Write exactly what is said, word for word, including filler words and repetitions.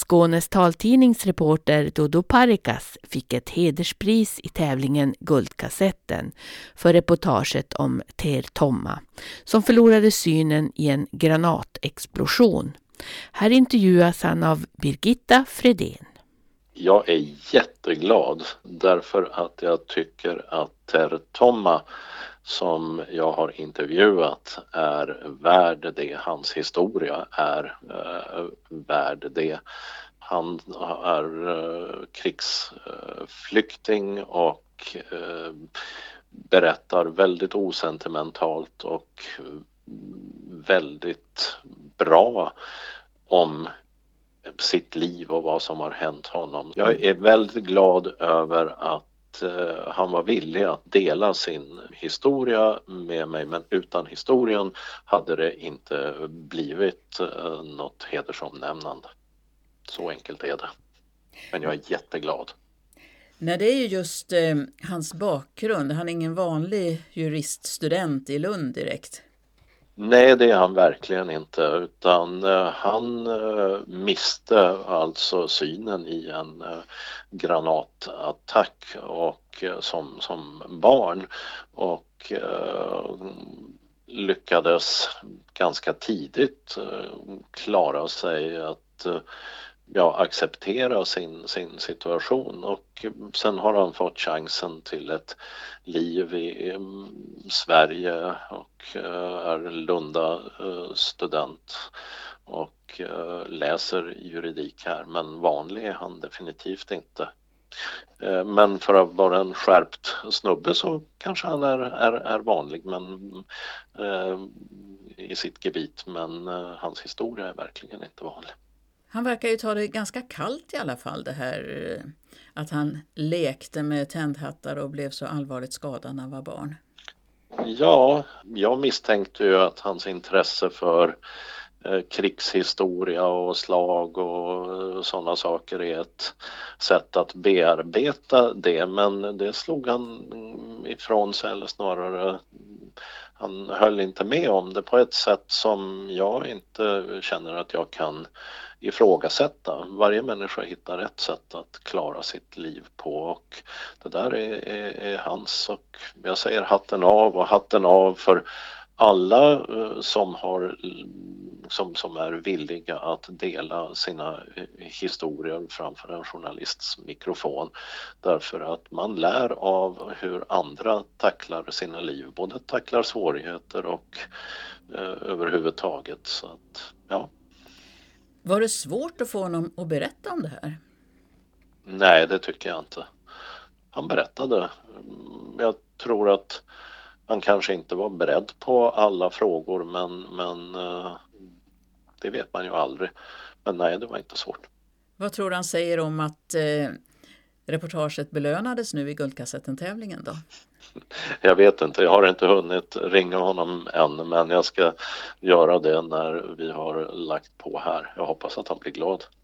Skånes taltidningsreporter Dodo Parikas fick ett hederspris i tävlingen Guldkassetten för reportaget om Ter Tomma, som förlorade synen i en granatexplosion. Här intervjuas han av Birgitta Fredén. Jag är jätteglad därför att jag tycker att Ter Tomma, som jag har intervjuat, är värd det. Hans historia är äh, värd det. Han är äh, krigsflykting och äh, berättar väldigt osentimentalt och väldigt bra om sitt liv och vad som har hänt honom. Jag är väldigt glad över att han var villig att dela sin historia med mig, men utan historien hade det inte blivit något hedersomnämnande. Så enkelt är det. Men jag är jätteglad. Nej, det är ju just eh, hans bakgrund. Han är ingen vanlig juriststudent i Lund direkt. Nej, det är han verkligen inte, utan uh, han uh, miste alltså synen i en uh, granatattack och uh, som, som barn och uh, lyckades ganska tidigt uh, klara sig att uh, ja, acceptera sin, sin situation, och sen har han fått chansen till ett liv i Sverige och är Lunda student och läser juridik här, men vanlig är han definitivt inte. Men för att vara en skärpt snubbe så kanske han är, är, är vanlig men, eh, i sitt gebit, men eh, hans historia är verkligen inte vanlig. Han verkar ju ta det ganska kallt i alla fall, det här att han lekte med tändhattar och blev så allvarligt skadad när han var barn. Ja, jag misstänkte ju att hans intresse för eh, krigshistoria och slag och sådana saker är ett sätt att bearbeta det, men det slog han ifrån sig, eller snarare han höll inte med om det på ett sätt som jag inte känner att jag kan ifrågasätta. Varje människa hittar ett sätt att klara sitt liv på, och det där är, är, är hans, och jag säger hatten av och hatten av för alla uh, som, har, som, som är villiga att dela sina historier framför en journalists mikrofon, därför att man lär av hur andra tacklar sina liv, både tacklar svårigheter och uh, överhuvudtaget. Så att, ja. Var det svårt att få honom att berätta om det här? Nej, det tycker jag inte. Han berättade. Jag tror att han kanske inte var beredd på alla frågor, men, men det vet man ju aldrig. Men nej, det var inte svårt. Vad tror du han säger om att eh, reportaget belönades nu i Guldkassetten-tävlingen då? Jag vet inte, jag har inte hunnit ringa honom än, men jag ska göra det när vi har lagt på här. Jag hoppas att han blir glad.